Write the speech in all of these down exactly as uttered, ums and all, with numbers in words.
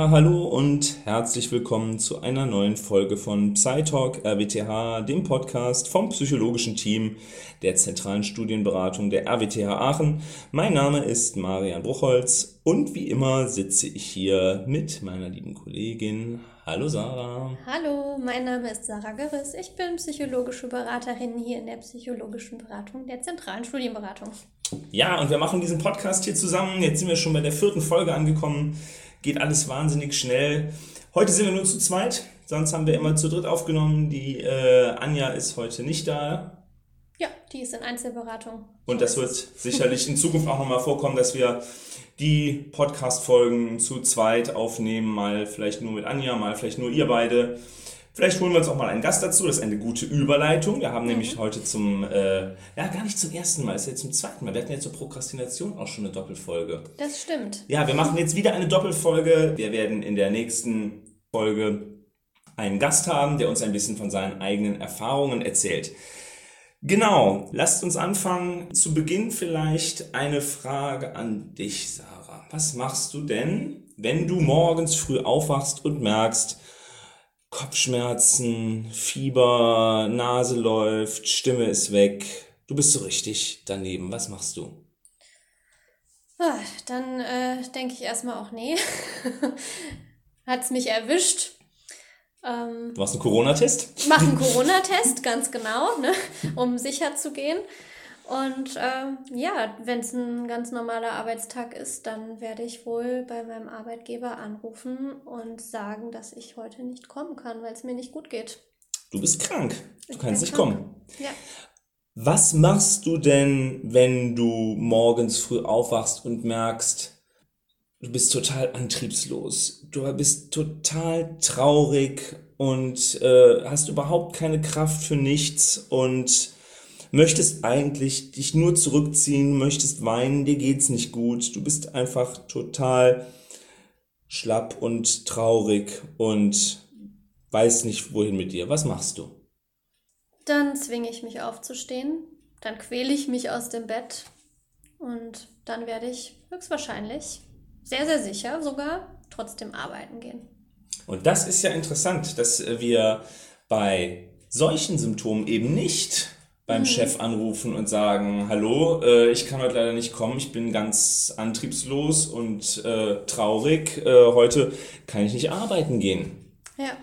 Ja, hallo und herzlich willkommen zu einer neuen Folge von PsyTalk R W T H, dem Podcast vom psychologischen Team der zentralen Studienberatung der R W T H Aachen. Mein Name ist Marian Bruchholz und wie immer sitze ich hier mit meiner lieben Kollegin. Hallo Sarah. Hallo, mein Name ist Sarah Görres. Ich bin psychologische Beraterin hier in der psychologischen Beratung der zentralen Studienberatung. Ja, und wir machen diesen Podcast hier zusammen. Jetzt sind wir schon bei der vierten Folge angekommen. Geht alles wahnsinnig schnell. Heute sind wir nur zu zweit, sonst haben wir immer zu dritt aufgenommen. Die äh, Anja ist heute nicht da. Ja, die ist in Einzelberatung. Und das wird sicherlich in Zukunft auch nochmal vorkommen, dass wir die Podcast-Folgen zu zweit aufnehmen. Mal vielleicht nur mit Anja, mal vielleicht nur ihr beide. Vielleicht holen wir uns auch mal einen Gast dazu. Das ist eine gute Überleitung. Wir haben mhm. nämlich heute zum, äh, ja gar nicht zum ersten Mal, das ist jetzt zum zweiten Mal. Wir hatten ja zur Prokrastination auch schon eine Doppelfolge. Das stimmt. Ja, wir machen jetzt wieder eine Doppelfolge. Wir werden in der nächsten Folge einen Gast haben, der uns ein bisschen von seinen eigenen Erfahrungen erzählt. Genau, lasst uns anfangen. Zu Beginn vielleicht eine Frage an dich, Sarah. Was machst du denn, wenn du morgens früh aufwachst und merkst, Kopfschmerzen, Fieber, Nase läuft, Stimme ist weg. Du bist so richtig daneben. Was machst du? Ah, dann äh, denke ich erstmal auch, nee. Hat's mich erwischt. Ähm, du machst einen Corona-Test? Mach einen Corona-Test, ganz genau, ne, um sicher zu gehen. Und ähm, ja, wenn es ein ganz normaler Arbeitstag ist, dann werde ich wohl bei meinem Arbeitgeber anrufen und sagen, dass ich heute nicht kommen kann, weil es mir nicht gut geht. Du bist krank. Du Ich kannst bin nicht krank. kommen. Ja. Was machst du denn, wenn du morgens früh aufwachst und merkst, du bist total antriebslos, du bist total traurig und äh, hast überhaupt keine Kraft für nichts und möchtest eigentlich dich nur zurückziehen, möchtest weinen, dir geht's nicht gut, du bist einfach total schlapp und traurig und weißt nicht, wohin mit dir. Was machst du? Dann zwinge ich mich aufzustehen, dann quäle ich mich aus dem Bett und dann werde ich höchstwahrscheinlich, sehr, sehr sicher sogar, trotzdem arbeiten gehen. Und das ist ja interessant, dass wir bei solchen Symptomen eben nicht beim mhm. Chef anrufen und sagen, hallo, äh, ich kann heute leider nicht kommen, ich bin ganz antriebslos und äh, traurig, äh, heute kann ich nicht arbeiten gehen. Ja.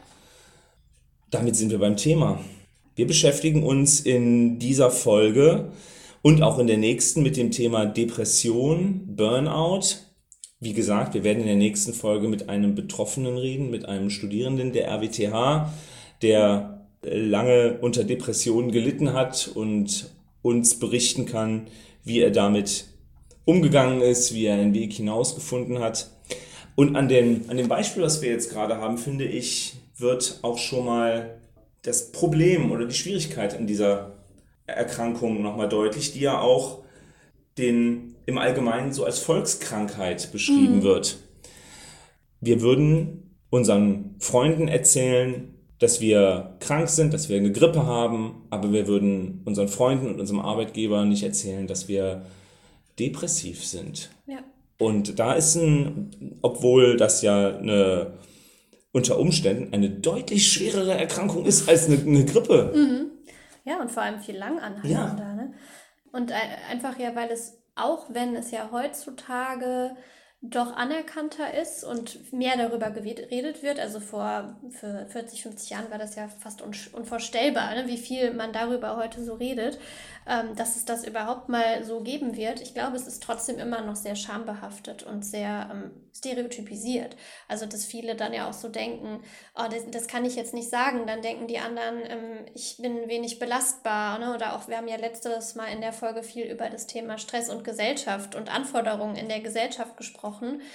Damit sind wir beim Thema. Wir beschäftigen uns in dieser Folge und auch in der nächsten mit dem Thema Depression, Burnout. Wie gesagt, wir werden in der nächsten Folge mit einem Betroffenen reden, mit einem Studierenden der R W T H, der lange unter Depressionen gelitten hat und uns berichten kann, wie er damit umgegangen ist, wie er einen Weg hinausgefunden hat. Und an dem, an dem Beispiel, was wir jetzt gerade haben, finde ich, wird auch schon mal das Problem oder die Schwierigkeit an dieser Erkrankung nochmal deutlich, die ja auch den, im Allgemeinen so als Volkskrankheit beschrieben mhm. wird. Wir würden unseren Freunden erzählen, dass wir krank sind, dass wir eine Grippe haben, aber wir würden unseren Freunden und unserem Arbeitgeber nicht erzählen, dass wir depressiv sind. Ja. Und da ist ein, obwohl das ja eine, unter Umständen eine deutlich schwerere Erkrankung ist als eine, eine Grippe. Mhm. Ja, und vor allem viel langanhaltender. Ja. Ne? Und einfach ja, weil es, auch wenn es ja heutzutage doch anerkannter ist und mehr darüber geredet wird. Also vor für vierzig, fünfzig Jahren war das ja fast unvorstellbar, ne, wie viel man darüber heute so redet, ähm, dass es das überhaupt mal so geben wird. Ich glaube, es ist trotzdem immer noch sehr schambehaftet und sehr ähm, stereotypisiert. Also, dass viele dann ja auch so denken, oh, das, das kann ich jetzt nicht sagen. Dann denken die anderen, ähm, ich bin wenig belastbar. Ne? Oder auch, wir haben ja letztes Mal in der Folge viel über das Thema Stress und Gesellschaft und Anforderungen in der Gesellschaft gesprochen.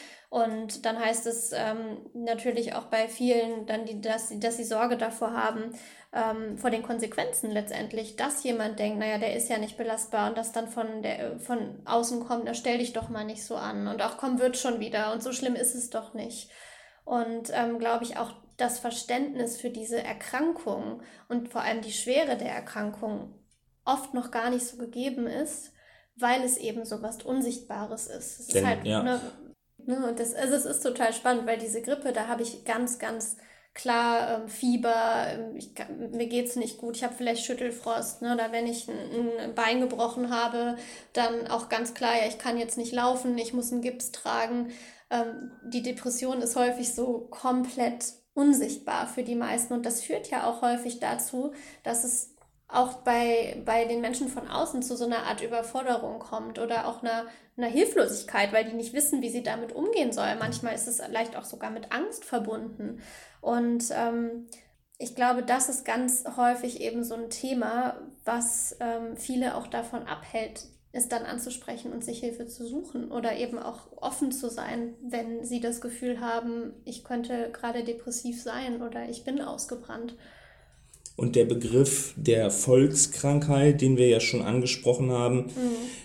Und dann heißt es ähm, natürlich auch bei vielen, dann die, dass, sie, dass sie Sorge davor haben, ähm, vor den Konsequenzen letztendlich, dass jemand denkt, naja, der ist ja nicht belastbar und das dann von, der, von außen kommt, na stell dich doch mal nicht so an und auch komm, wird schon wieder und so schlimm ist es doch nicht. Und ähm, glaube ich auch das Verständnis für diese Erkrankung und vor allem die Schwere der Erkrankung oft noch gar nicht so gegeben ist, weil es eben so was Unsichtbares ist. Es Denn, ist halt ja. eine Ne, und das, also es ist total spannend, weil diese Grippe, da habe ich ganz, ganz klar ähm, Fieber, ähm, ich, kann- mir geht es nicht gut, ich habe vielleicht Schüttelfrost, ne, oder wenn ich ein, ein Bein gebrochen habe, dann auch ganz klar, ja, ich kann jetzt nicht laufen, ich muss einen Gips tragen. Ähm, die Depression ist häufig so komplett unsichtbar für die meisten und das führt ja auch häufig dazu, dass es auch bei, bei den Menschen von außen zu so einer Art Überforderung kommt oder auch einer, einer Hilflosigkeit, weil die nicht wissen, wie sie damit umgehen sollen. Manchmal ist es vielleicht auch sogar mit Angst verbunden. Und ähm, ich glaube, das ist ganz häufig eben so ein Thema, was ähm, viele auch davon abhält, es dann anzusprechen und sich Hilfe zu suchen oder eben auch offen zu sein, wenn sie das Gefühl haben, ich könnte gerade depressiv sein oder ich bin ausgebrannt. Und der Begriff der Volkskrankheit, den wir ja schon angesprochen haben, Mhm.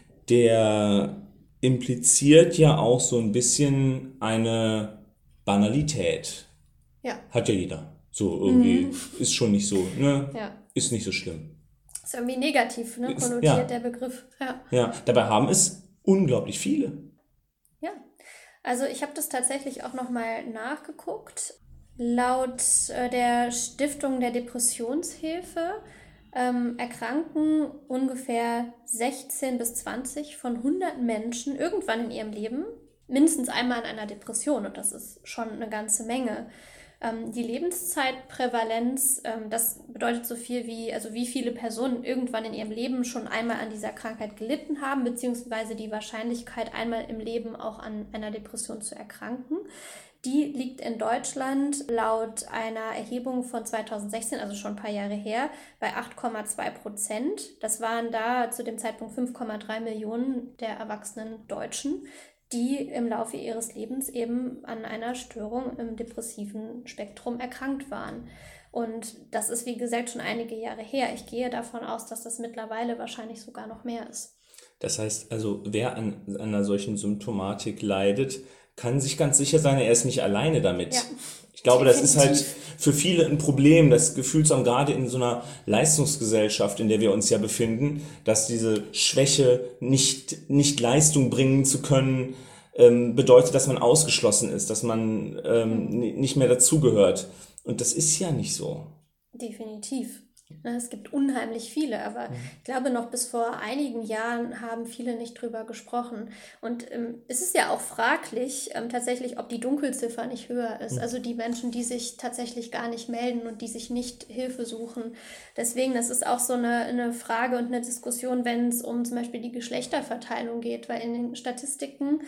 der impliziert ja auch so ein bisschen eine Banalität. Ja. Hat ja jeder. So Mhm. irgendwie ist schon nicht so, ne? Ja. Ist nicht so schlimm. Ist irgendwie negativ, ne? Ist, Konnotiert der ja, Begriff. Ja. ja. Dabei haben es unglaublich viele. Ja. Also ich habe das tatsächlich auch nochmal nachgeguckt. Laut äh, der Stiftung der Depressionshilfe ähm, erkranken ungefähr sechzehn bis zwanzig von hundert Menschen irgendwann in ihrem Leben mindestens einmal an einer Depression. Und das ist schon eine ganze Menge. Ähm, die Lebenszeitprävalenz, ähm, das bedeutet so viel wie, also wie viele Personen irgendwann in ihrem Leben schon einmal an dieser Krankheit gelitten haben, beziehungsweise die Wahrscheinlichkeit, einmal im Leben auch an einer Depression zu erkranken. Die liegt in Deutschland laut einer Erhebung von zweitausendsechzehn, also schon ein paar Jahre her, bei acht Komma zwei Prozent. Das waren da zu dem Zeitpunkt fünf Komma drei Millionen der erwachsenen Deutschen, die im Laufe ihres Lebens eben an einer Störung im depressiven Spektrum erkrankt waren. Und das ist, wie gesagt, schon einige Jahre her. Ich gehe davon aus, dass das mittlerweile wahrscheinlich sogar noch mehr ist. Das heißt also, wer an, an einer solchen Symptomatik leidet, kann sich ganz sicher sein, er ist nicht alleine damit. Ja, Ich glaube, das ist halt definitiv. für viele ein Problem, das Gefühl zu haben, gerade in so einer Leistungsgesellschaft, in der wir uns ja befinden, dass diese Schwäche, nicht, nicht Leistung bringen zu können, ähm, bedeutet, dass man ausgeschlossen ist, dass man ähm, Hm. n- nicht mehr dazugehört. Und das ist ja nicht so. Definitiv. Ne, es gibt unheimlich viele, aber ich glaube, noch bis vor einigen Jahren haben viele nicht drüber gesprochen. Und ähm, es ist ja auch fraglich, ähm, tatsächlich, ob die Dunkelziffer nicht höher ist. Also die Menschen, die sich tatsächlich gar nicht melden und die sich nicht Hilfe suchen. Deswegen, das ist auch so eine, eine Frage und eine Diskussion, wenn es um zum Beispiel die Geschlechterverteilung geht, weil in den Statistiken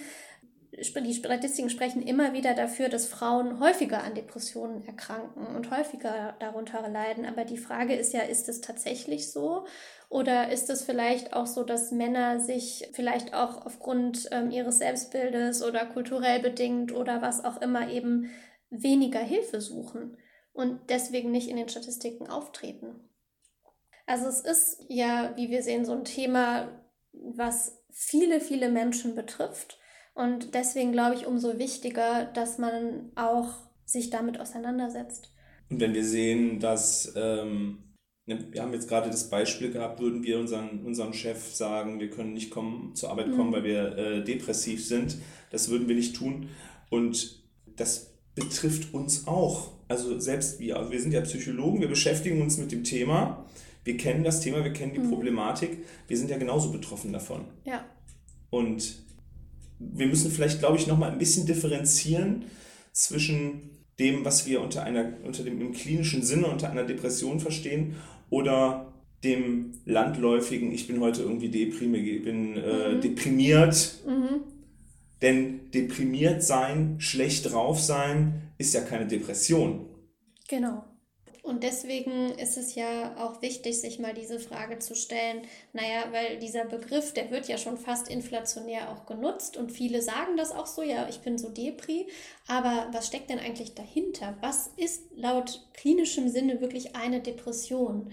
die Statistiken sprechen immer wieder dafür, dass Frauen häufiger an Depressionen erkranken und häufiger darunter leiden. Aber die Frage ist ja, ist es tatsächlich so? Oder ist es vielleicht auch so, dass Männer sich vielleicht auch aufgrund ähm, ihres Selbstbildes oder kulturell bedingt oder was auch immer eben weniger Hilfe suchen und deswegen nicht in den Statistiken auftreten? Also es ist ja, wie wir sehen, so ein Thema, was viele, viele Menschen betrifft. Und deswegen glaube ich umso wichtiger, dass man auch sich damit auseinandersetzt. Und wenn wir sehen, dass, ähm, ne, wir haben jetzt gerade das Beispiel gehabt, würden wir unseren, unserem Chef sagen, wir können nicht kommen, zur Arbeit kommen, weil Mhm. wir äh, depressiv sind. Das würden wir nicht tun. Und das betrifft uns auch. Also selbst wir, also wir sind ja Psychologen, wir beschäftigen uns mit dem Thema. Wir kennen das Thema, wir kennen die Mhm. Problematik. Wir sind ja genauso betroffen davon. Ja, Und wir müssen vielleicht, glaube ich, nochmal ein bisschen differenzieren zwischen dem, was wir unter einer, unter dem im klinischen Sinne unter einer Depression verstehen oder dem landläufigen, ich bin heute irgendwie deprimiert, bin äh, mhm. deprimiert. Mhm. Denn deprimiert sein, schlecht drauf sein, ist ja keine Depression. Genau. Und deswegen ist es ja auch wichtig, sich mal diese Frage zu stellen, naja, weil dieser Begriff, der wird ja schon fast inflationär auch genutzt und viele sagen das auch so, ja, ich bin so Depri, aber was steckt denn eigentlich dahinter? Was ist laut klinischem Sinne wirklich eine Depression?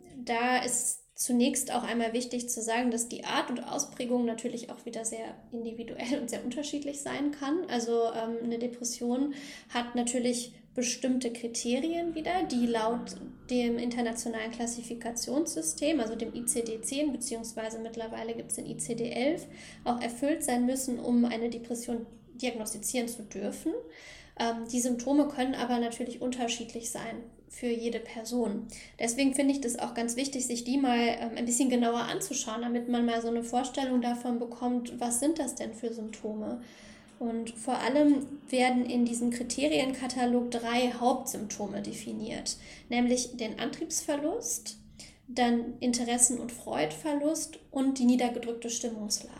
Da ist zunächst auch einmal wichtig zu sagen, dass die Art und Ausprägung natürlich auch wieder sehr individuell und sehr unterschiedlich sein kann. Also ähm, eine Depression hat natürlich bestimmte Kriterien wieder, die laut dem internationalen Klassifikationssystem, also dem I C D zehn, beziehungsweise mittlerweile gibt es den I C D elf, auch erfüllt sein müssen, um eine Depression diagnostizieren zu dürfen. Ähm, die Symptome können aber natürlich unterschiedlich sein für jede Person. Deswegen finde ich das auch ganz wichtig, sich die mal ähm, ein bisschen genauer anzuschauen, damit man mal so eine Vorstellung davon bekommt, was sind das denn für Symptome. Und vor allem werden in diesem Kriterienkatalog drei Hauptsymptome definiert, nämlich den Antriebsverlust, dann Interessen- und Freudverlust und die niedergedrückte Stimmungslage.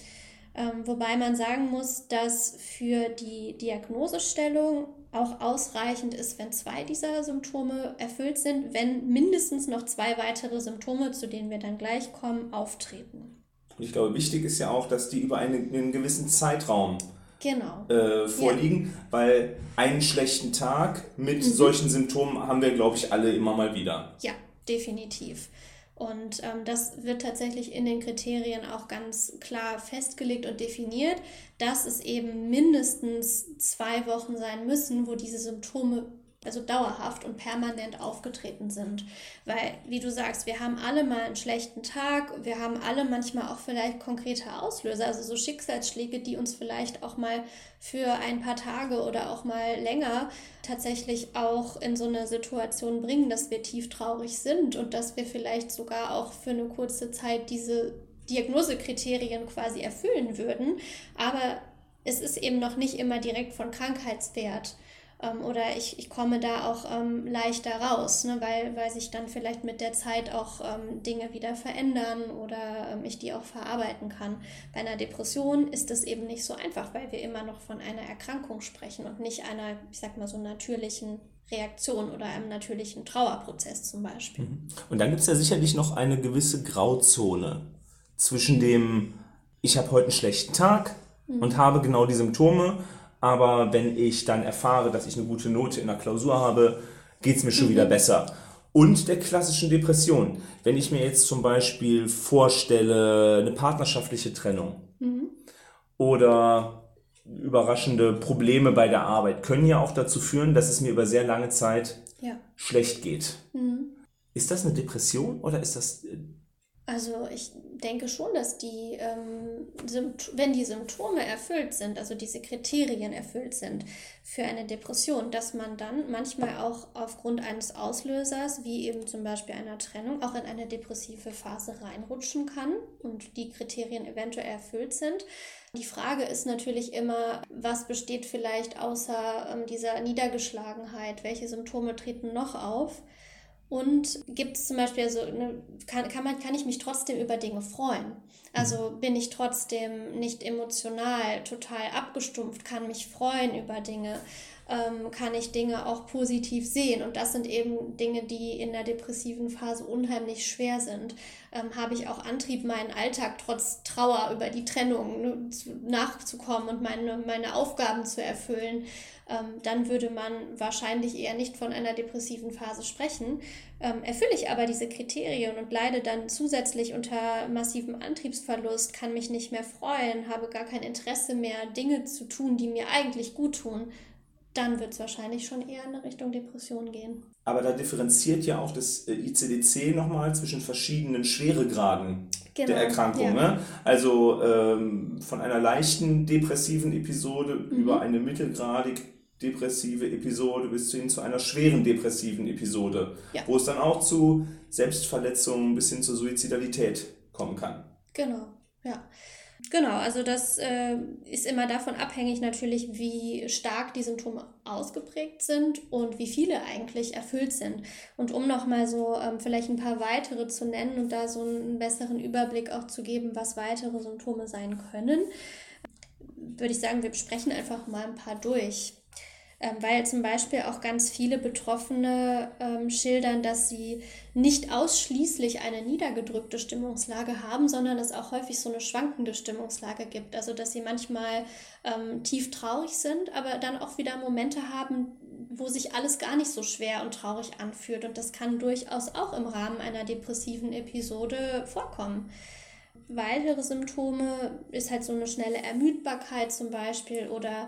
Ähm, wobei man sagen muss, dass für die Diagnosestellung auch ausreichend ist, wenn zwei dieser Symptome erfüllt sind, wenn mindestens noch zwei weitere Symptome, zu denen wir dann gleich kommen, auftreten. Und ich glaube, wichtig ist ja auch, dass die über einen, einen gewissen Zeitraum Genau. äh, vorliegen, ja. Weil einen schlechten Tag mit mhm. solchen Symptomen haben wir, glaube ich, alle immer mal wieder. Ja, definitiv. Und ähm, das wird tatsächlich in den Kriterien auch ganz klar festgelegt und definiert, dass es eben mindestens zwei Wochen sein müssen, wo diese Symptome also dauerhaft und permanent aufgetreten sind. Weil, wie du sagst, wir haben alle mal einen schlechten Tag, wir haben alle manchmal auch vielleicht konkrete Auslöser, also so Schicksalsschläge, die uns vielleicht auch mal für ein paar Tage oder auch mal länger tatsächlich auch in so eine Situation bringen, dass wir tief traurig sind und dass wir vielleicht sogar auch für eine kurze Zeit diese Diagnosekriterien quasi erfüllen würden. Aber es ist eben noch nicht immer direkt von Krankheitswert. Oder ich, ich komme da auch ähm, leichter raus, ne, weil, weil sich dann vielleicht mit der Zeit auch ähm, Dinge wieder verändern oder ähm, ich die auch verarbeiten kann. Bei einer Depression ist das eben nicht so einfach, weil wir immer noch von einer Erkrankung sprechen und nicht einer, ich sag mal so natürlichen Reaktion oder einem natürlichen Trauerprozess zum Beispiel. Und dann gibt es ja sicherlich noch eine gewisse Grauzone zwischen dem, ich habe heute einen schlechten Tag mhm. und habe genau die Symptome, aber wenn ich dann erfahre, dass ich eine gute Note in der Klausur habe, geht es mir schon mhm. wieder besser. Und der klassischen Depression. Wenn ich mir jetzt zum Beispiel vorstelle, eine partnerschaftliche Trennung mhm. oder überraschende Probleme bei der Arbeit können ja auch dazu führen, dass es mir über sehr lange Zeit ja. schlecht geht. Mhm. Ist das eine Depression oder ist das... Also ich denke schon, dass die, ähm, Sympt- wenn die Symptome erfüllt sind, also diese Kriterien erfüllt sind für eine Depression, dass man dann manchmal auch aufgrund eines Auslösers, wie eben zum Beispiel einer Trennung, auch in eine depressive Phase reinrutschen kann und die Kriterien eventuell erfüllt sind. Die Frage ist natürlich immer, was besteht vielleicht außer ähm, dieser Niedergeschlagenheit? Welche Symptome treten noch auf? Und gibt es zum Beispiel, also, ne, kann, kann, man, kann ich mich trotzdem über Dinge freuen? Also bin ich trotzdem nicht emotional total abgestumpft, kann mich freuen über Dinge, ähm, kann ich Dinge auch positiv sehen. Und das sind eben Dinge, die in der depressiven Phase unheimlich schwer sind. Ähm, habe ich auch Antrieb, meinen Alltag trotz Trauer über die Trennung ne, nachzukommen und meine, meine Aufgaben zu erfüllen? Ähm, dann würde man wahrscheinlich eher nicht von einer depressiven Phase sprechen. Ähm, erfülle ich aber diese Kriterien und leide dann zusätzlich unter massivem Antriebsverlust, kann mich nicht mehr freuen, habe gar kein Interesse mehr, Dinge zu tun, die mir eigentlich gut tun, dann wird es wahrscheinlich schon eher in Richtung Depression gehen. Aber da differenziert ja auch das I C D C nochmal zwischen verschiedenen Schweregraden genau, der Erkrankung. Ja. Ne? Also ähm, von einer leichten depressiven Episode mhm. über eine mittelgradig depressive Episode bis hin zu einer schweren depressiven Episode, ja. wo es dann auch zu Selbstverletzungen bis hin zur Suizidalität kommen kann. Genau, ja. Genau, also das äh, ist immer davon abhängig natürlich, wie stark die Symptome ausgeprägt sind und wie viele eigentlich erfüllt sind. Und um nochmal so ähm, vielleicht ein paar weitere zu nennen und da so einen besseren Überblick auch zu geben, was weitere Symptome sein können, würde ich sagen, wir besprechen einfach mal ein paar durch. Ähm, weil zum Beispiel auch ganz viele Betroffene ähm, schildern, dass sie nicht ausschließlich eine niedergedrückte Stimmungslage haben, sondern es auch häufig so eine schwankende Stimmungslage gibt. Also dass sie manchmal ähm, tief traurig sind, aber dann auch wieder Momente haben, wo sich alles gar nicht so schwer und traurig anfühlt. Und das kann durchaus auch im Rahmen einer depressiven Episode vorkommen. Weitere Symptome ist halt so eine schnelle Ermüdbarkeit zum Beispiel oder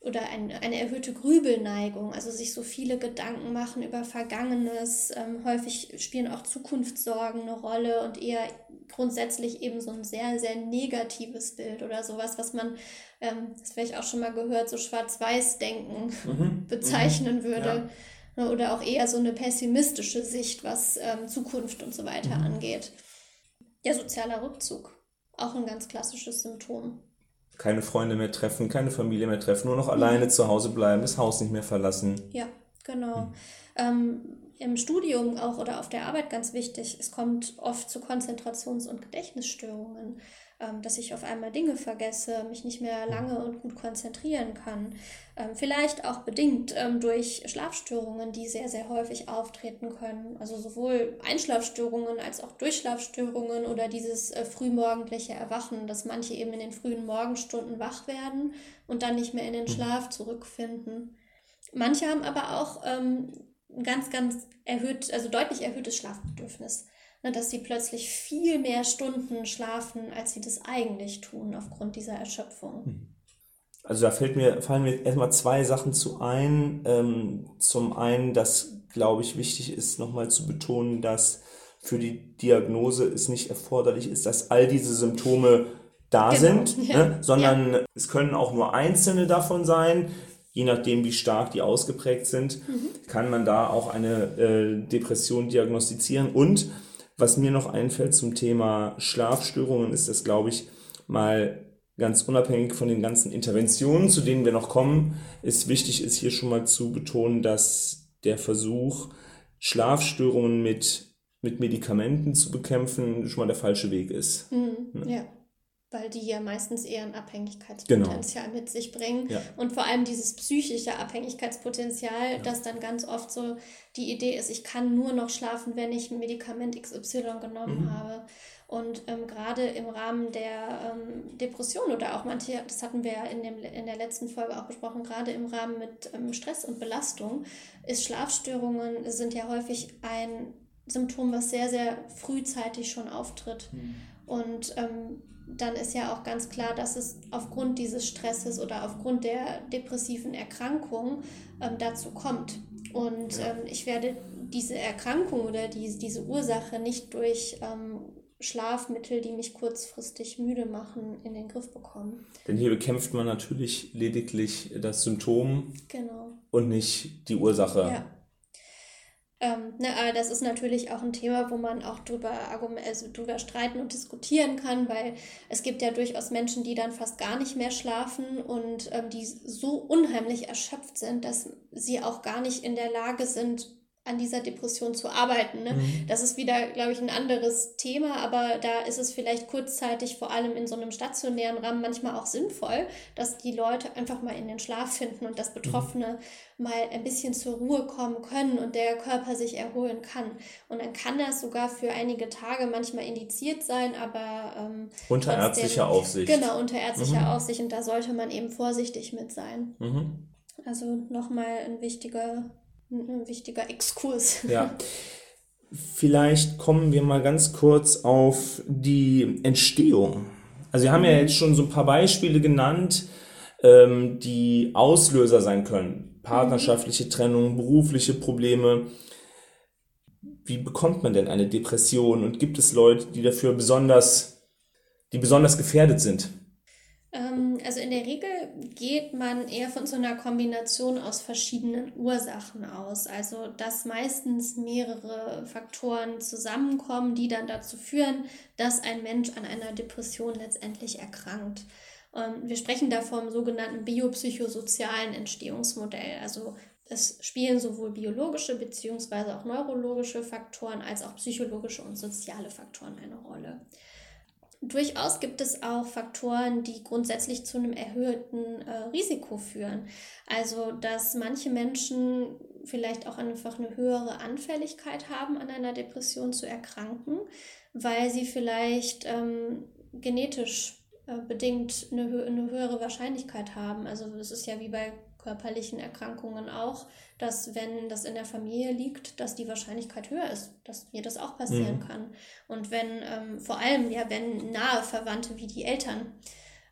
oder ein, eine erhöhte Grübelneigung, also sich so viele Gedanken machen über Vergangenes. Ähm, häufig spielen auch Zukunftssorgen eine Rolle und eher grundsätzlich eben so ein sehr, sehr negatives Bild oder sowas, was man, ähm, das vielleicht auch schon mal gehört, so Schwarz-Weiß-Denken Mhm. bezeichnen Mhm. würde. Ja. Oder auch eher so eine pessimistische Sicht, was ähm, Zukunft und so weiter Mhm. angeht. Ja, sozialer Rückzug, auch ein ganz klassisches Symptom. Keine Freunde mehr treffen, keine Familie mehr treffen, nur noch alleine zu Hause bleiben, das Haus nicht mehr verlassen. Ja, genau. Ähm, im Studium auch oder auf der Arbeit ganz wichtig, es kommt oft zu Konzentrations- und Gedächtnisstörungen, ähm, dass ich auf einmal Dinge vergesse, mich nicht mehr lange und gut konzentrieren kann. Ähm, vielleicht auch bedingt ähm, durch Schlafstörungen, die sehr, sehr häufig auftreten können. Also sowohl Einschlafstörungen als auch Durchschlafstörungen oder dieses äh, frühmorgendliche Erwachen, dass manche eben in den frühen Morgenstunden wach werden und dann nicht mehr in den Schlaf zurückfinden. Manche haben aber auch ähm, ein ganz, ganz erhöht, also deutlich erhöhtes Schlafbedürfnis. Ne, dass sie plötzlich viel mehr Stunden schlafen, als sie das eigentlich tun, aufgrund dieser Erschöpfung. Also da fällt mir, fallen mir erstmal zwei Sachen zu ein. Ähm, zum einen, dass, glaube ich, wichtig ist, nochmal zu betonen, dass für die Diagnose es nicht erforderlich ist, dass all diese Symptome da Genau, sind, ja, ne? Sondern es können auch nur einzelne davon sein. Je nachdem, wie stark die ausgeprägt sind, kann man da auch eine äh, Depression diagnostizieren. Und was mir noch einfällt zum Thema Schlafstörungen, ist das, glaube ich, mal ganz unabhängig von den ganzen Interventionen, zu denen wir noch kommen, ist wichtig, ist hier schon mal zu betonen, dass der Versuch, Schlafstörungen mit, mit Medikamenten zu bekämpfen, schon mal der falsche Weg ist. Mhm, ja, weil die ja meistens eher ein Genau. Abhängigkeitspotenzial mit sich bringen. Ja. Und vor allem dieses psychische Abhängigkeitspotenzial, das dann ganz oft so die Idee ist, ich kann nur noch schlafen, wenn ich ein Medikament X Y genommen habe. Und ähm, gerade im Rahmen der ähm, Depression oder auch manche, das hatten wir ja in, dem, in der letzten Folge auch besprochen, gerade im Rahmen mit ähm, Stress und Belastung, ist Schlafstörungen sind ja häufig ein Symptom, was sehr, sehr frühzeitig schon auftritt. Und ähm, dann ist ja auch ganz klar, dass es aufgrund dieses Stresses oder aufgrund der depressiven Erkrankung ähm, dazu kommt. Und Ja. ähm, ich werde diese Erkrankung oder die, diese Ursache nicht durch ähm, Schlafmittel, die mich kurzfristig müde machen, in den Griff bekommen. Denn hier bekämpft man natürlich lediglich das Symptom Genau. und nicht die Ursache. Ja. Ähm, ne, aber das ist natürlich auch ein Thema, wo man auch drüber, also drüber streiten und diskutieren kann, weil es gibt ja durchaus Menschen, die dann fast gar nicht mehr schlafen und ähm, die so unheimlich erschöpft sind, dass sie auch gar nicht in der Lage sind, an dieser Depression zu arbeiten. Ne? Mhm. Das ist wieder, glaube ich, ein anderes Thema, aber da ist es vielleicht kurzzeitig, vor allem in so einem stationären Rahmen, manchmal auch sinnvoll, dass die Leute einfach mal in den Schlaf finden und dass Betroffene mhm. mal ein bisschen zur Ruhe kommen können und der Körper sich erholen kann. Und dann kann das sogar für einige Tage manchmal indiziert sein, aber ähm, unter trotzdem, ärztlicher Aufsicht. Genau, unter ärztlicher Mhm. Aufsicht und da sollte man eben vorsichtig mit sein. Mhm. Also nochmal ein wichtiger ein wichtiger Exkurs. Ja. Vielleicht kommen wir mal ganz kurz auf die Entstehung. Also wir haben ja jetzt schon so ein paar Beispiele genannt, ähm, die Auslöser sein können. Partnerschaftliche Trennung, berufliche Probleme. Wie bekommt man denn eine Depression? Und gibt es Leute, die dafür besonders, die besonders gefährdet sind? Also in der Regel geht man eher von so einer Kombination aus verschiedenen Ursachen aus. Also dass meistens mehrere Faktoren zusammenkommen, die dann dazu führen, dass ein Mensch an einer Depression letztendlich erkrankt. Wir sprechen da vom sogenannten biopsychosozialen Entstehungsmodell. Also es spielen sowohl biologische bzw. auch neurologische Faktoren als auch psychologische und soziale Faktoren eine Rolle. Durchaus gibt es auch Faktoren, die grundsätzlich zu einem erhöhten äh, Risiko führen. Also, dass manche Menschen vielleicht auch einfach eine höhere Anfälligkeit haben, an einer Depression zu erkranken, weil sie vielleicht ähm, genetisch äh, bedingt eine, hö- eine höhere Wahrscheinlichkeit haben. Also, das ist ja wie bei körperlichen Erkrankungen auch, dass wenn das in der Familie liegt, dass die Wahrscheinlichkeit höher ist, dass mir das auch passieren mhm. kann. Und wenn, ähm, vor allem ja, wenn nahe Verwandte wie die Eltern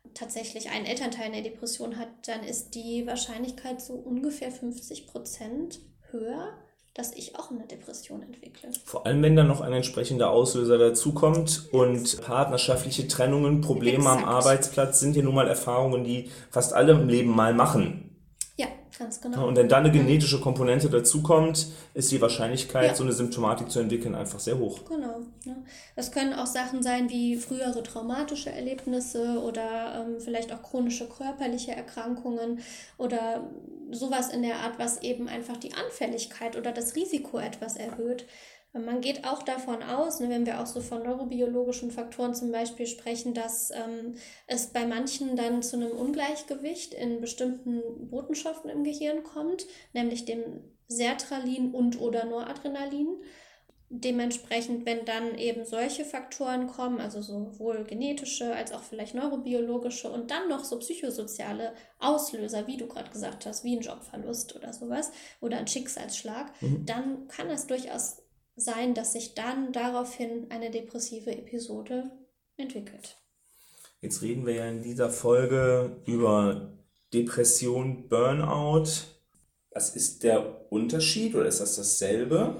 tatsächlich einen Elternteil eine Depression hat, dann ist die Wahrscheinlichkeit so ungefähr fünfzig Prozent höher, dass ich auch eine Depression entwickle. Vor allem, wenn dann noch ein entsprechender Auslöser dazukommt und partnerschaftliche Trennungen, Probleme Exakt. Am Arbeitsplatz sind ja nun mal Erfahrungen, die fast alle im Leben mal machen. Ja, ganz genau. Und wenn dann eine genetische Komponente dazukommt, ist die Wahrscheinlichkeit, ja. so eine Symptomatik zu entwickeln, einfach sehr hoch. Genau. Ne? Das können auch Sachen sein wie frühere traumatische Erlebnisse oder ähm, vielleicht auch chronische körperliche Erkrankungen oder sowas in der Art, was eben einfach die Anfälligkeit oder das Risiko etwas erhöht. Man geht auch davon aus, ne, wenn wir auch so von neurobiologischen Faktoren zum Beispiel sprechen, dass ähm, es bei manchen dann zu einem Ungleichgewicht in bestimmten Botenstoffen im Gehirn kommt, nämlich dem Sertralin und oder Noradrenalin. Dementsprechend, wenn dann eben solche Faktoren kommen, also sowohl genetische als auch vielleicht neurobiologische und dann noch so psychosoziale Auslöser, wie du gerade gesagt hast, wie ein Jobverlust oder sowas oder ein Schicksalsschlag, mhm. dann kann es durchaus sein, dass sich dann daraufhin eine depressive Episode entwickelt. Jetzt reden wir ja in dieser Folge über Depression, Burnout. Was ist der Unterschied oder ist das dasselbe?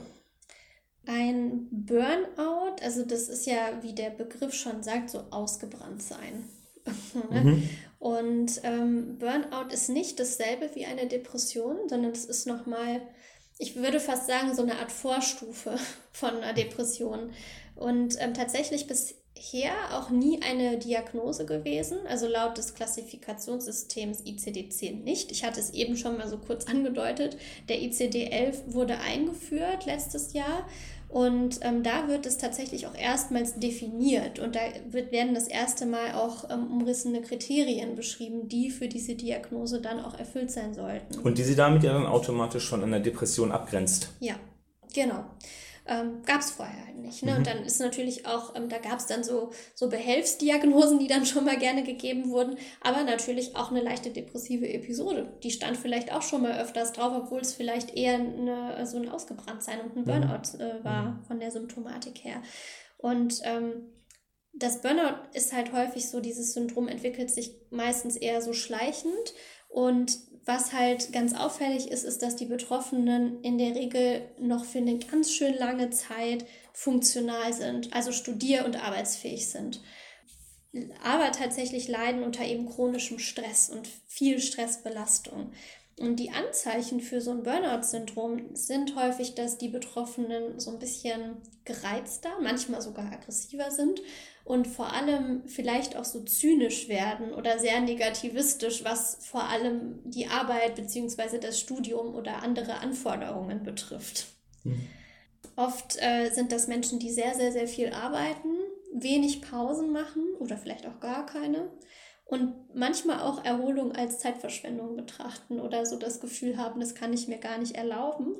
Ein Burnout, also das ist ja, wie der Begriff schon sagt, so ausgebrannt sein. mhm. Und ähm, Burnout ist nicht dasselbe wie eine Depression, sondern es ist nochmal, ich würde fast sagen, so eine Art Vorstufe von einer Depression. Und ähm, tatsächlich bisher auch nie eine Diagnose gewesen, also laut des Klassifikationssystems I C D zehn nicht. Ich hatte es eben schon mal so kurz angedeutet. Der I C D elf wurde eingeführt letztes Jahr. Und ähm, da wird es tatsächlich auch erstmals definiert und da wird, werden das erste Mal auch ähm, umrissene Kriterien beschrieben, die für diese Diagnose dann auch erfüllt sein sollten. Und die sie damit ja dann automatisch von einer Depression abgrenzt. Ja, genau. Ähm, gab es vorher halt nicht. Ne? Mhm. Und dann ist natürlich auch, ähm, da gab es dann so, so Behelfsdiagnosen, die dann schon mal gerne gegeben wurden, aber natürlich auch eine leichte depressive Episode. Die stand vielleicht auch schon mal öfters drauf, obwohl es vielleicht eher eine, so ein Ausgebranntsein und ein Burnout äh, war mhm. von der Symptomatik her. Und ähm, das Burnout ist halt häufig so, dieses Syndrom entwickelt sich meistens eher so schleichend und was halt ganz auffällig ist, ist, dass die Betroffenen in der Regel noch für eine ganz schön lange Zeit funktional sind, also studier- und arbeitsfähig sind. Aber tatsächlich leiden unter eben chronischem Stress und viel Stressbelastung. Und die Anzeichen für so ein Burnout-Syndrom sind häufig, dass die Betroffenen so ein bisschen gereizter, manchmal sogar aggressiver sind und vor allem vielleicht auch so zynisch werden oder sehr negativistisch, was vor allem die Arbeit bzw. das Studium oder andere Anforderungen betrifft. Mhm. Oft äh, sind das Menschen, die sehr, sehr, sehr viel arbeiten, wenig Pausen machen oder vielleicht auch gar keine. Und manchmal auch Erholung als Zeitverschwendung betrachten oder so das Gefühl haben, das kann ich mir gar nicht erlauben.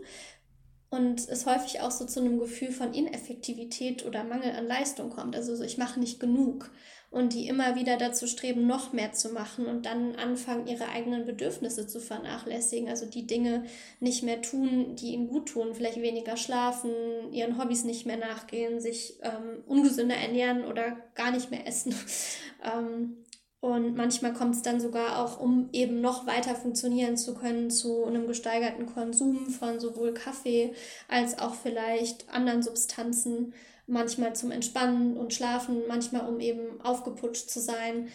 Und es häufig auch so zu einem Gefühl von Ineffektivität oder Mangel an Leistung kommt. Also so, ich mache nicht genug. Und die immer wieder dazu streben, noch mehr zu machen und dann anfangen, ihre eigenen Bedürfnisse zu vernachlässigen. Also die Dinge nicht mehr tun, die ihnen gut tun. Vielleicht weniger schlafen, ihren Hobbys nicht mehr nachgehen, sich ähm, ungesünder ernähren oder gar nicht mehr essen. ähm, Und manchmal kommt es dann sogar auch, um eben noch weiter funktionieren zu können, zu einem gesteigerten Konsum von sowohl Kaffee als auch vielleicht anderen Substanzen, manchmal zum Entspannen und Schlafen, manchmal um eben aufgeputscht zu sein.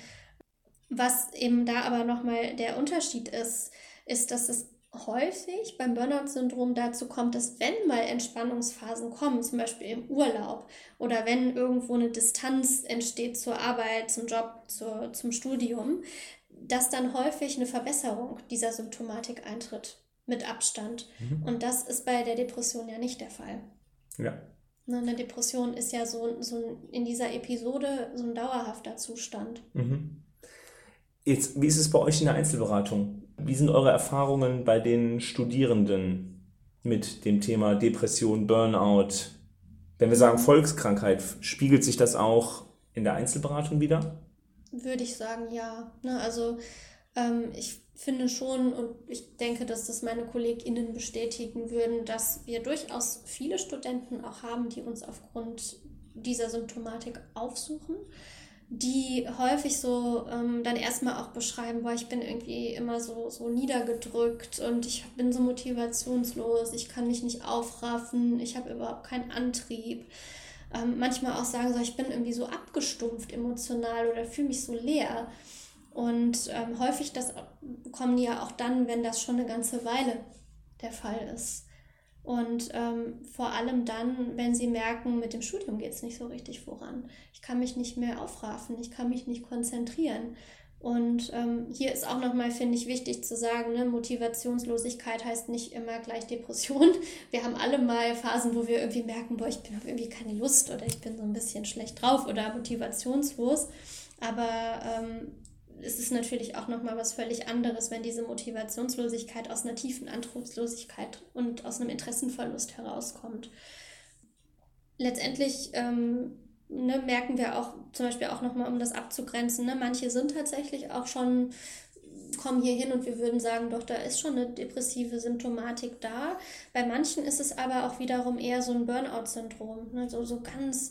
Was eben da aber nochmal der Unterschied ist, ist, dass es häufig beim Burnout-Syndrom dazu kommt, dass wenn mal Entspannungsphasen kommen, zum Beispiel im Urlaub oder wenn irgendwo eine Distanz entsteht zur Arbeit, zum Job, zur, zum Studium, dass dann häufig eine Verbesserung dieser Symptomatik eintritt mit Abstand. Mhm. Und das ist bei der Depression ja nicht der Fall. Ja. Eine Depression ist ja so, so in dieser Episode so ein dauerhafter Zustand. Mhm. Jetzt, wie ist es bei euch in der Einzelberatung? Wie sind eure Erfahrungen bei den Studierenden mit dem Thema Depression, Burnout? Wenn wir sagen Volkskrankheit, spiegelt sich das auch in der Einzelberatung wieder? Würde ich sagen, ja. Ne, also ähm, ich finde schon und ich denke, dass das meine KollegInnen bestätigen würden, dass wir durchaus viele Studenten auch haben, die uns aufgrund dieser Symptomatik aufsuchen. die häufig so ähm, dann erstmal auch beschreiben, boah, ich bin irgendwie immer so, so niedergedrückt und ich bin so motivationslos, ich kann mich nicht aufraffen, ich habe überhaupt keinen Antrieb. Ähm, manchmal auch sagen so, ich bin irgendwie so abgestumpft emotional oder fühle mich so leer. Und ähm, häufig das kommen die ja auch dann, wenn das schon eine ganze Weile der Fall ist. Und ähm, vor allem dann, wenn sie merken, mit dem Studium geht es nicht so richtig voran. Ich kann mich nicht mehr aufraffen, ich kann mich nicht konzentrieren. Und ähm, hier ist auch nochmal, finde ich, wichtig zu sagen, ne, Motivationslosigkeit heißt nicht immer gleich Depression. Wir haben alle mal Phasen, wo wir irgendwie merken, boah, ich habe irgendwie keine Lust oder ich bin so ein bisschen schlecht drauf oder motivationslos. Aber ähm, es ist natürlich auch nochmal was völlig anderes, wenn diese Motivationslosigkeit aus einer tiefen Antriebslosigkeit und aus einem Interessenverlust herauskommt. Letztendlich ähm, ne, merken wir auch zum Beispiel auch nochmal, um das abzugrenzen, ne, manche sind tatsächlich auch schon, kommen hier hin und wir würden sagen, doch, da ist schon eine depressive Symptomatik da. Bei manchen ist es aber auch wiederum eher so ein Burnout-Syndrom, ne, so, so ganz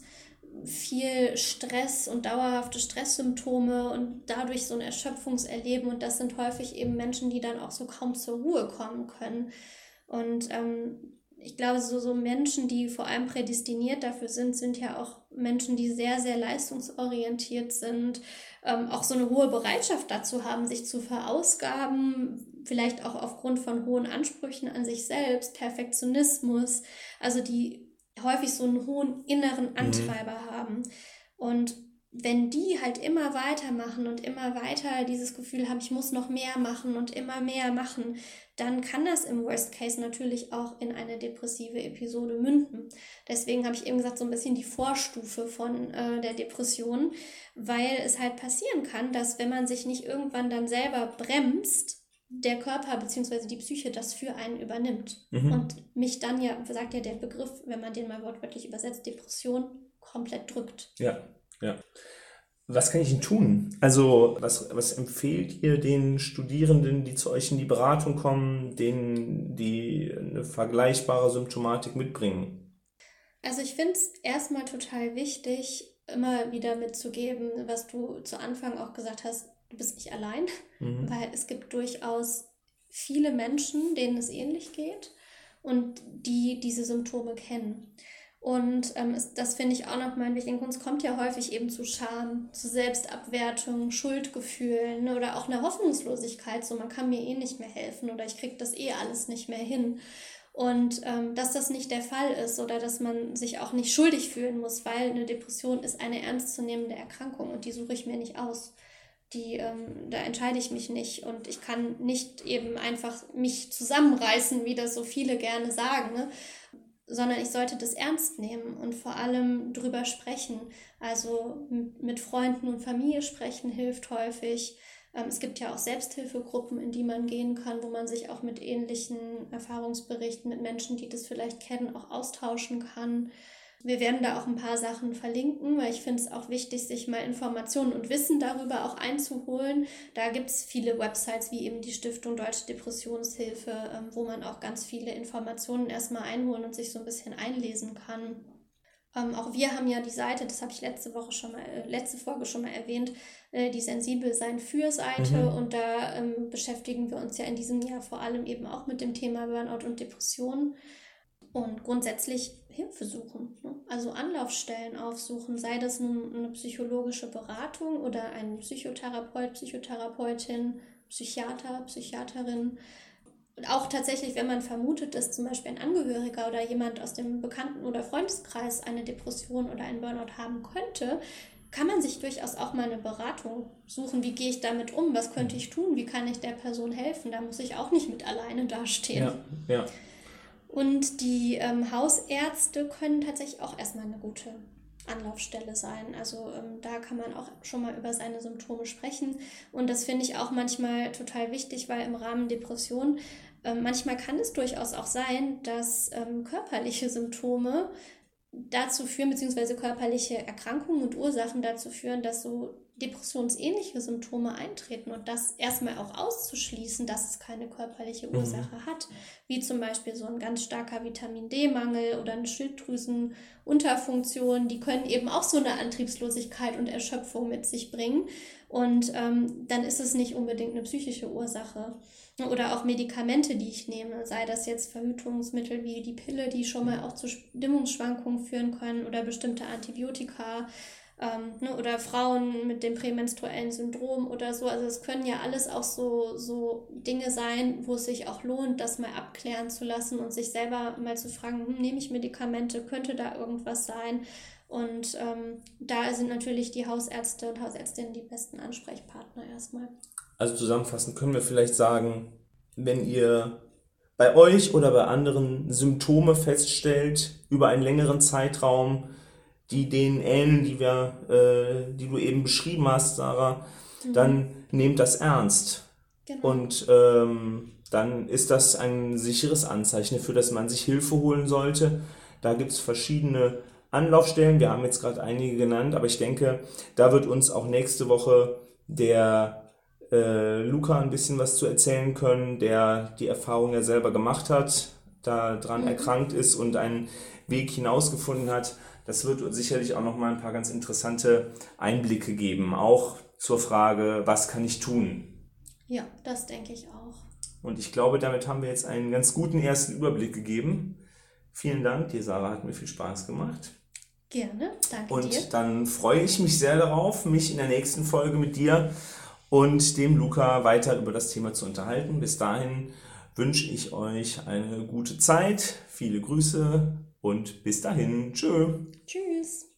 viel Stress und dauerhafte Stresssymptome und dadurch so ein Erschöpfungserleben, und das sind häufig eben Menschen, die dann auch so kaum zur Ruhe kommen können. Und ähm, ich glaube, so, so Menschen, die vor allem prädestiniert dafür sind, sind ja auch Menschen, die sehr, sehr leistungsorientiert sind, ähm, auch so eine hohe Bereitschaft dazu haben, sich zu verausgaben, vielleicht auch aufgrund von hohen Ansprüchen an sich selbst, Perfektionismus, also die häufig so einen hohen inneren Antreiber mhm. haben. Und wenn die halt immer weitermachen und immer weiter dieses Gefühl haben, ich muss noch mehr machen und immer mehr machen, dann kann das im Worst Case natürlich auch in eine depressive Episode münden. Deswegen habe ich eben gesagt, so ein bisschen die Vorstufe von äh, der Depression, weil es halt passieren kann, dass wenn man sich nicht irgendwann dann selber bremst, der Körper bzw. die Psyche das für einen übernimmt. Mhm. Und mich dann ja, sagt ja der Begriff, wenn man den mal wortwörtlich übersetzt, Depression, komplett drückt. Ja, ja. Was kann ich denn tun? Also, was, was empfehlt ihr den Studierenden, die zu euch in die Beratung kommen, denen, die eine vergleichbare Symptomatik mitbringen? Also ich finde es erstmal total wichtig, immer wieder mitzugeben, was du zu Anfang auch gesagt hast, du bist nicht allein, mhm. weil es gibt durchaus viele Menschen, denen es ähnlich geht und die diese Symptome kennen. Und ähm, es, das finde ich auch nochmal ein wichtiger Punkt. Es kommt ja häufig eben zu Scham, zu Selbstabwertung, Schuldgefühlen, ne, oder auch einer Hoffnungslosigkeit, so man kann mir eh nicht mehr helfen oder ich kriege das eh alles nicht mehr hin. Und ähm, dass das nicht der Fall ist oder dass man sich auch nicht schuldig fühlen muss, weil eine Depression ist eine ernstzunehmende Erkrankung und die suche ich mir nicht aus. Die, ähm, da entscheide ich mich nicht und ich kann nicht eben einfach mich zusammenreißen, wie das so viele gerne sagen, ne? Sondern ich sollte das ernst nehmen und vor allem drüber sprechen. Also mit Freunden und Familie sprechen hilft häufig. Ähm, es gibt ja auch Selbsthilfegruppen, in die man gehen kann, wo man sich auch mit ähnlichen Erfahrungsberichten, mit Menschen, die das vielleicht kennen, auch austauschen kann. Wir werden da auch ein paar Sachen verlinken, weil ich finde es auch wichtig, sich mal Informationen und Wissen darüber auch einzuholen. Da gibt es viele Websites wie eben die Stiftung Deutsche Depressionshilfe, ähm, wo man auch ganz viele Informationen erstmal einholen und sich so ein bisschen einlesen kann. Ähm, auch wir haben ja die Seite, das habe ich letzte Woche schon mal, äh, letzte Folge schon mal erwähnt, äh, die Sensibel sein für Seite, mhm. und da ähm, beschäftigen wir uns ja in diesem Jahr vor allem eben auch mit dem Thema Burnout und Depressionen. Und grundsätzlich Hilfe suchen, ne? Also Anlaufstellen aufsuchen, sei das nun eine psychologische Beratung oder ein Psychotherapeut, Psychotherapeutin, Psychiater, Psychiaterin. Und auch tatsächlich, wenn man vermutet, dass zum Beispiel ein Angehöriger oder jemand aus dem Bekannten- oder Freundeskreis eine Depression oder einen Burnout haben könnte, kann man sich durchaus auch mal eine Beratung suchen. Wie gehe ich damit um? Was könnte ich tun? Wie kann ich der Person helfen? Da muss ich auch nicht mit alleine dastehen. Ja, ja. Und die ähm, Hausärzte können tatsächlich auch erstmal eine gute Anlaufstelle sein. Also ähm, da kann man auch schon mal über seine Symptome sprechen. Und das finde ich auch manchmal total wichtig, weil im Rahmen Depression ähm, manchmal kann es durchaus auch sein, dass ähm, körperliche Symptome dazu führen, beziehungsweise körperliche Erkrankungen und Ursachen dazu führen, dass so depressionsähnliche Symptome eintreten und das erstmal auch auszuschließen, dass es keine körperliche Mhm. Ursache hat, wie zum Beispiel so ein ganz starker Vitamin-D-Mangel oder eine Schilddrüsenunterfunktion, die können eben auch so eine Antriebslosigkeit und Erschöpfung mit sich bringen und ähm, dann ist es nicht unbedingt eine psychische Ursache. Oder auch Medikamente, die ich nehme, sei das jetzt Verhütungsmittel wie die Pille, die schon mal auch zu Stimmungsschwankungen führen können oder bestimmte Antibiotika, ähm, ne, oder Frauen mit dem prämenstruellen Syndrom oder so. Also es können ja alles auch so, so Dinge sein, wo es sich auch lohnt, das mal abklären zu lassen und sich selber mal zu fragen, hm, nehme ich Medikamente, könnte da irgendwas sein? Und ähm, da sind natürlich die Hausärzte und Hausärztinnen die besten Ansprechpartner erstmal. Also zusammenfassend können wir vielleicht sagen, wenn ihr bei euch oder bei anderen Symptome feststellt über einen längeren Zeitraum, die denen ähneln, die wir, äh, die du eben beschrieben hast, Sarah, Mhm. dann nehmt das ernst. Genau. Und ähm, dann ist das ein sicheres Anzeichen dafür, dass man sich Hilfe holen sollte. Da gibt es verschiedene Anlaufstellen. Wir haben jetzt gerade einige genannt, aber ich denke, da wird uns auch nächste Woche der äh, Luca ein bisschen was zu erzählen können, der die Erfahrung ja selber gemacht hat, daran Mhm. erkrankt ist und einen Weg hinausgefunden hat. Das wird uns sicherlich auch nochmal ein paar ganz interessante Einblicke geben, auch zur Frage, was kann ich tun? Ja, das denke ich auch. Und ich glaube, damit haben wir jetzt einen ganz guten ersten Überblick gegeben. Vielen Dank dir, Sarah, hat mir viel Spaß gemacht. Gerne, danke Und dir. dann freue ich mich sehr darauf, mich in der nächsten Folge mit dir und dem Luca weiter über das Thema zu unterhalten. Bis dahin wünsche ich euch eine gute Zeit, viele Grüße und bis dahin. Tschö. Tschüss.